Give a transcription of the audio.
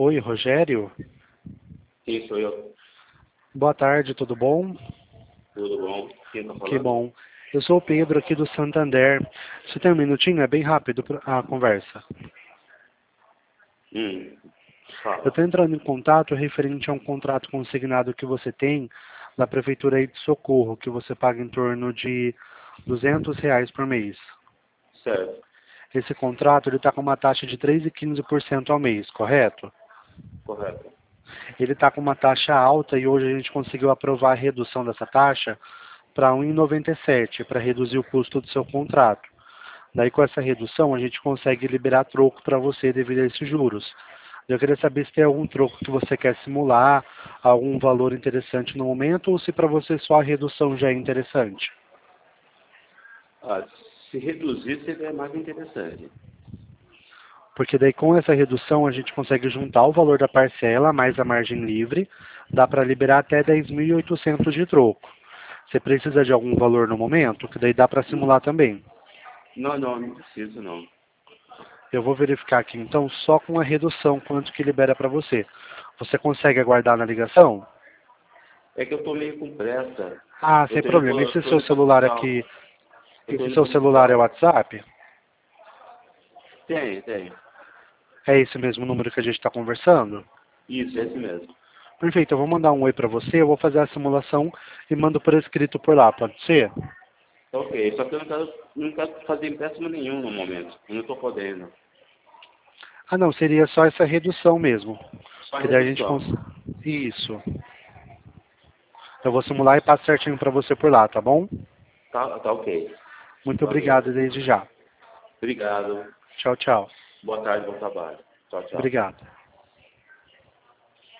Oi, Rogério. Sim, sou eu. Boa tarde, tudo bom? Tudo bom? Quem tá Que falando? bom. Eu sou o Pedro aqui do Santander. Você tem um minutinho? É bem rápido a conversa. Eu Fala. estou entrando em contato referente a um contrato consignado que você tem da Prefeitura aí de Socorro, que você paga em torno de R$ 200 por mês. Certo. Esse contrato está com uma taxa de 3,15% ao mês, correto? Correto. Ele está com uma taxa alta e hoje a gente conseguiu aprovar a redução dessa taxa para 1,97 para reduzir o custo do seu contrato. Daí com essa redução a gente consegue liberar troco para você devido a esses juros. Eu queria saber se tem algum troco que você quer simular, algum valor interessante no momento ou se para você só a redução já é interessante. Ah, se reduzir seria mais interessante. Porque daí com essa redução a gente consegue juntar o valor da parcela mais a margem livre, dá para liberar até 10.800 de troco. Você precisa de algum valor no momento? Que daí dá para simular também. Não preciso não. Eu vou verificar aqui então só com a redução quanto que libera para você. Você consegue aguardar na ligação? É que eu tô meio com pressa. Ah, Eu sem tô indo problema. pro, Esse tô seu indo pro celular hospital. aqui, Eu tô esse indo seu pro celular é o hospital. WhatsApp? Tem. É esse mesmo número que a gente está conversando? Isso, esse mesmo. Perfeito, eu vou mandar um oi para você, eu vou fazer a simulação e mando por escrito por lá, pode ser? Tá ok. Só que eu não quero fazer empréstimo nenhum no momento. Eu não tô podendo. Ah não, seria só essa redução mesmo. Só Que daí a gente redução. Isso. Eu vou simular e passo certinho para você por lá, tá bom? Tá ok. Muito Valeu. obrigado desde já. Obrigado. Tchau, tchau. Boa tarde, bom trabalho. Tchau. Obrigado.